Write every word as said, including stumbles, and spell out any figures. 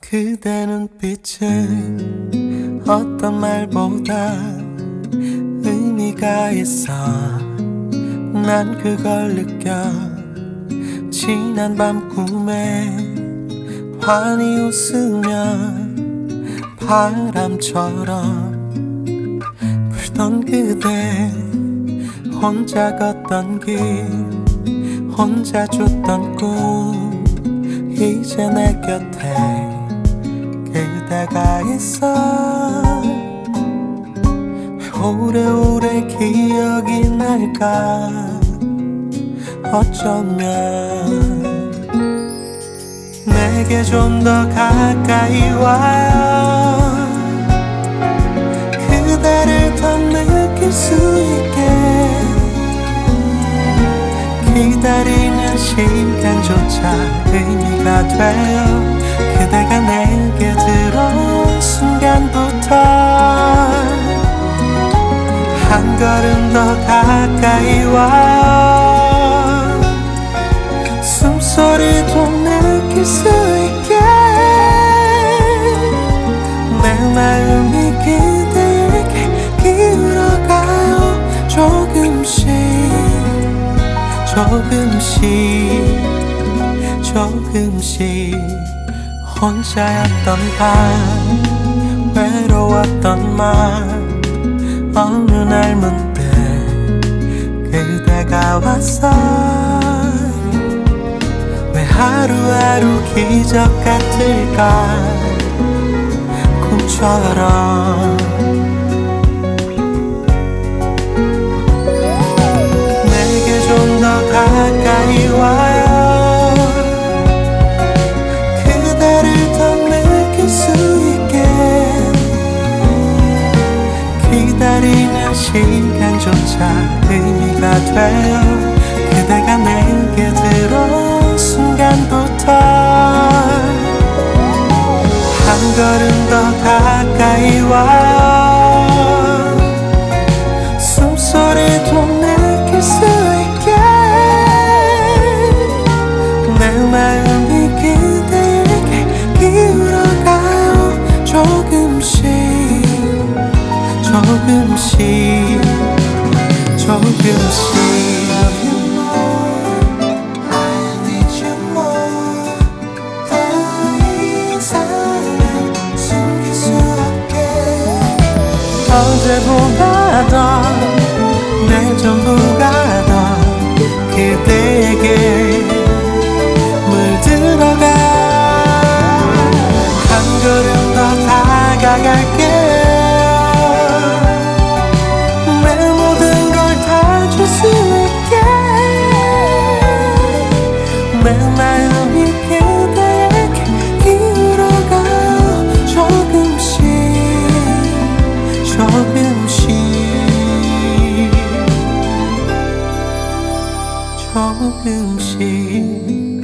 그대 눈빛은 어떤 말보다 의미가 있어. 난 그걸 느껴. 지난 밤 꿈에 환히 웃으면 바람처럼 불던 그대, 혼자 걷던 길, 혼자 줬던 꿈, 이제 내 곁에 그대가 있어. 오래오래 기억이 날까. 어쩌면 내게 좀 더 가까이 와요. 그대를 더 느낄 수 있게. 기다리는 시간조차 의미가 돼요. 그대가 내게 들어온 순간부터 한 걸음 더 가까이 와요. 숨소리도 느낄 수 있게. 내 마음이 그대에게 기울어가요. 조금씩 조금씩 조금씩. 혼자였던 밤, 외로웠던 맘, 어느 날 문득 그대가 왔어. 왜 하루하루 기적 같을까. 꿈처럼 내게 좀 더 가까이 와요. 그대를 더 느낄 수 있게. 기다리는 시간조차 의미가 돼요. 그대가 내게 들어온 순간부터 한 걸음 더 가까이 와요. 숨소리도 느낄 수 있게. 내 마음이 그대에게 기울어가요. 조금씩 조금씩 조금씩. 어제보다 더 내 전부가 더 그대에게 물들어가. 한 걸음 더 다가갈게. 내 모든 걸 다 줄 수 있게. 내 마음이 그대에게 기울어가요. 조금씩 조금씩 조금씩.